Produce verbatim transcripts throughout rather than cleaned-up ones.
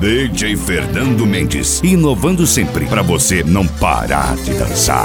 D J Fernando Mendes, inovando sempre pra você não parar de dançar.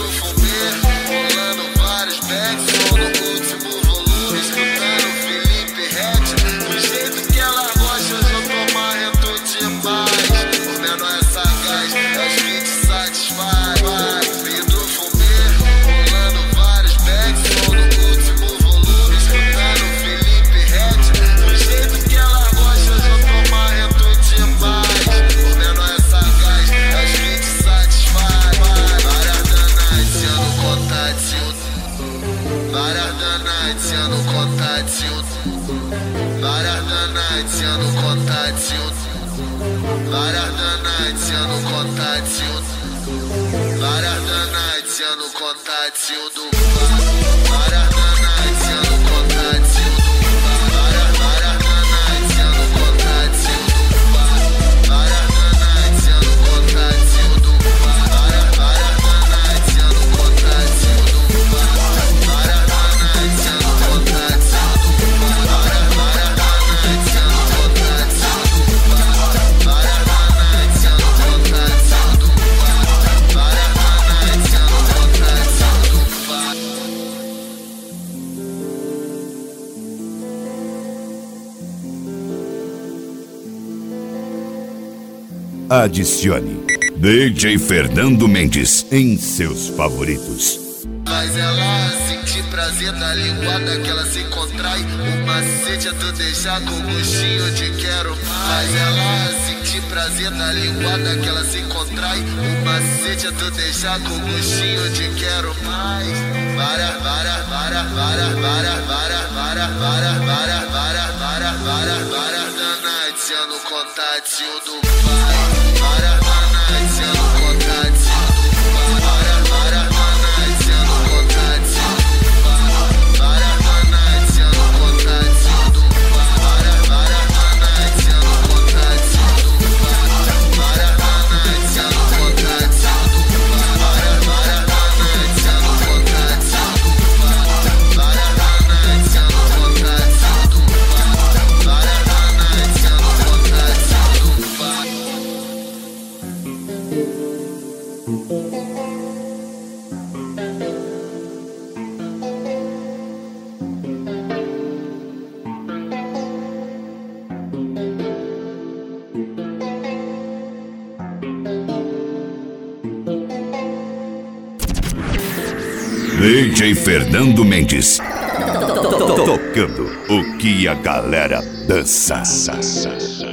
Adicione D J Fernando Mendes em seus favoritos. Faz ela sentir prazer da linguada que ela se contrai. O macete é tu deixar com gostinho de quero mais. Faz ela sentir prazer da linguada que ela se contrai. O macete é tu deixar com gostinho de quero mais. Vara, vara, vara, vara, vara, vara, vara, vara, vara, vara, vara, vara, vara, danadinha no contatinho do pai. Vara, danadinha no contatinho do pai. Vara, vara, danadinha no contatinho do pai. Vara, danadinha no contatinho do pai. Vara, vara, danadinha no contatinho do pai. Vara, danadinha no contatinho do pai. Vara, vara, danadinha no contatinho do pai. Vara, danadinha no contatinho do pai. Vara, danadinha no contatinho do pai. D J Fernando Mendes, tocando o que a galera dança.